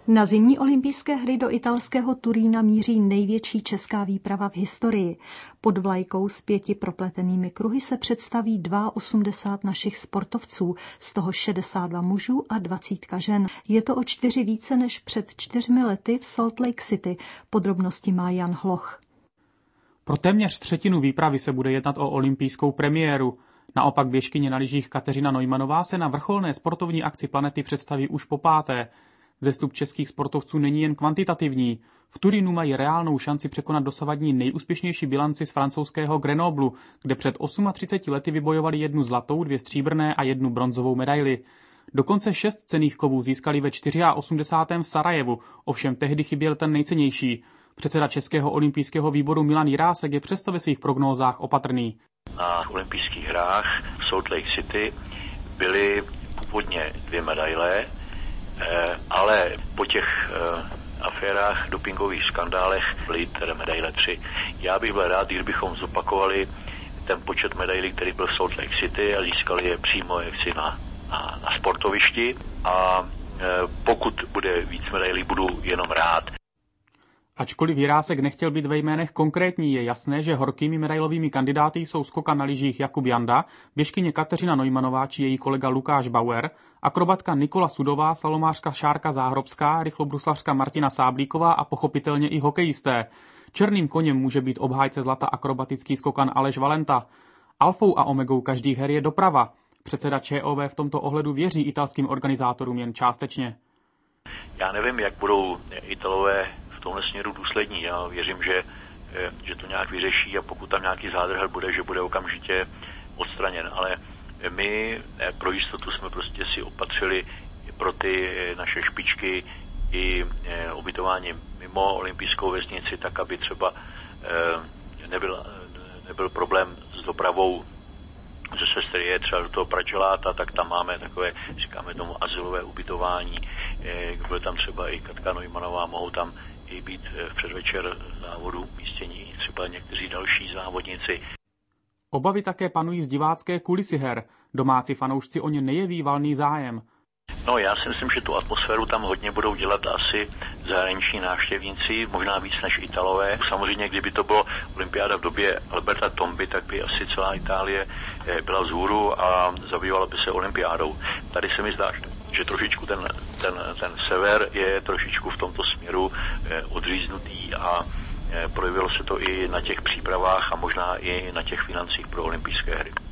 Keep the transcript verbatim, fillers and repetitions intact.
Na zimní olympijské hry do italského Turína míří největší česká výprava v historii. Pod vlajkou s pěti propletenými kruhy se představí osmdesát dva našich sportovců, z toho šedesát dva mužů a dvacet žen. Je to o čtyři více než před čtyřmi lety v Salt Lake City. Podrobnosti má Jan Hloch. Pro téměř třetinu výpravy se bude jednat o olympijskou premiéru. Naopak běžkyně na lyžích Kateřina Neumannová se na vrcholné sportovní akci planety představí už po páté. Vzestup českých sportovců není jen kvantitativní. V Turínu mají reálnou šanci překonat dosavadní nejúspěšnější bilanci z francouzského Grenoblu, kde před třiceti osmi lety vybojovali jednu zlatou, dvě stříbrné a jednu bronzovou medaili. Dokonce šest cenných kovů získali ve osmdesátém čtvrtém v Sarajevu, ovšem tehdy chyběl ten nejcennější. Předseda Českého olympijského výboru Milan Jirásek je přesto ve svých prognózách opatrný. Na olympijských hrách v Salt Lake City byly původně dvě medaile, ale po těch aférách, dopingových skandálech byly tedy medaile tři. Já bych byl rád, kdybychom zopakovali ten počet medailí, který byl v Salt Lake City a získali je přímo jaksi na, na, na sportovišti a pokud bude víc medailí, budu jenom rád. Ačkoliv Jirásek nechtěl být ve jménech konkrétní, je jasné, že horkými medailovými kandidáty jsou skokan na lyžích Jakub Janda, běžkyně Kateřina Neumannová či její kolega Lukáš Bauer, akrobatka Nikola Sudová, slalomářka Šárka Záhrobská, rychlobruslařka Martina Sáblíková a pochopitelně i hokejisté. Černým koněm může být obhájce zlata akrobatický skokan Aleš Valenta. Alfou a omegou každých her je doprava. Předseda ČOV v tomto ohledu věří italským organizátorům jen částečně. Já nevím, jak budou Italové v tomhle směru důslední. Já věřím, že, že to nějak vyřeší a pokud tam nějaký zádrhel bude, že bude okamžitě odstraněn. Ale my pro jistotu jsme prostě si opatřili pro ty naše špičky i ubytování mimo olympijskou vesnici, tak aby třeba nebyl, nebyl problém s dopravou ze Sestrie třeba do toho Pračeláta, tak tam máme takové, říkáme tomu, azylové ubytování. Byl tam třeba i Katka Neumannová, mohou tam i být v předvečer závodu umístění třeba někteří další závodníci. Obavy také panují z divácké kulisy her. Domácí fanoušci o ně nejeví valný zájem. No, já si myslím, že tu atmosféru tam hodně budou dělat asi zahraniční návštěvníci, možná víc než Italové. Samozřejmě, kdyby to bylo olympiáda v době Alberta Tomby, tak by asi celá Itálie byla vzhůru a zabývala by se olympiádou. Tady se mi zdá, že trošičku ten, ten, ten sever je trošičku v tomto směru odříznutý a projevilo se to i na těch přípravách a možná i na těch financích pro olympijské hry.